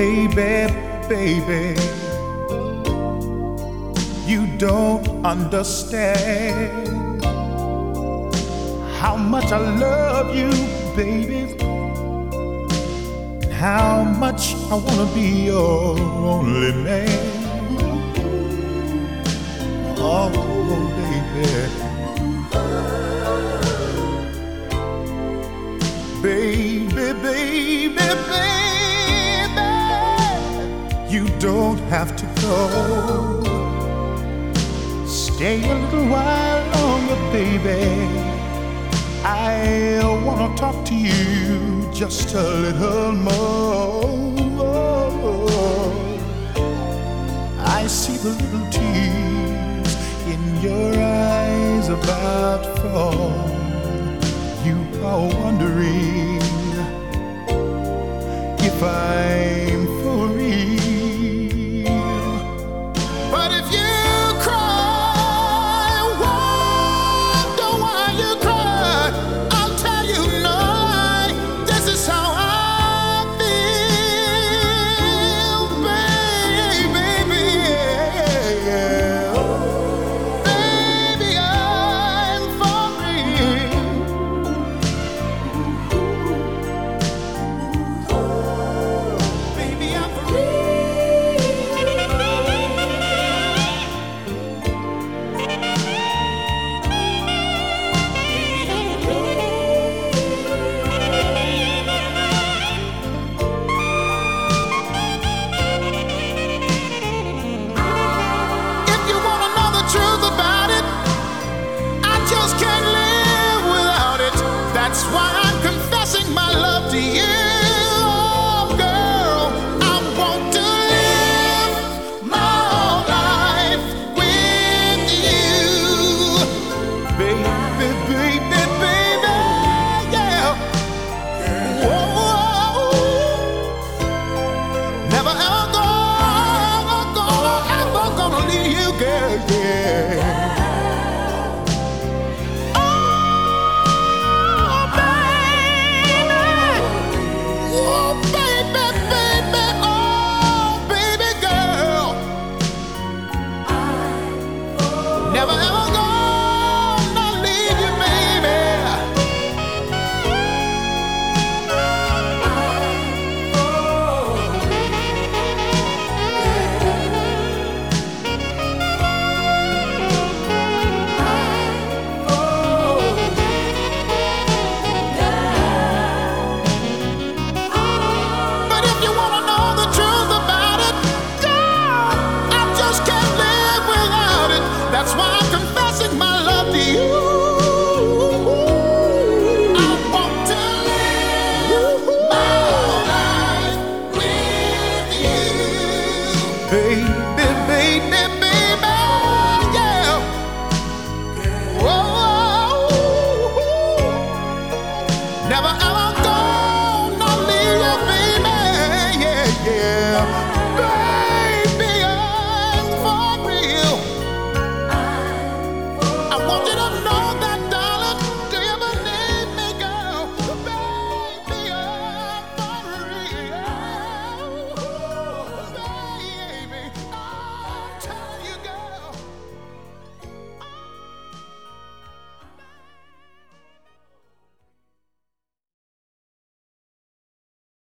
Baby, baby, you don't understand how much I love you, baby, how much I wanna be your only man. Oh, baby, baby, baby, baby, you don't have to go. Stay a little while longer, baby. I wanna talk to you just a little more. I see the little tears in your eyes about to fall. You are wondering if I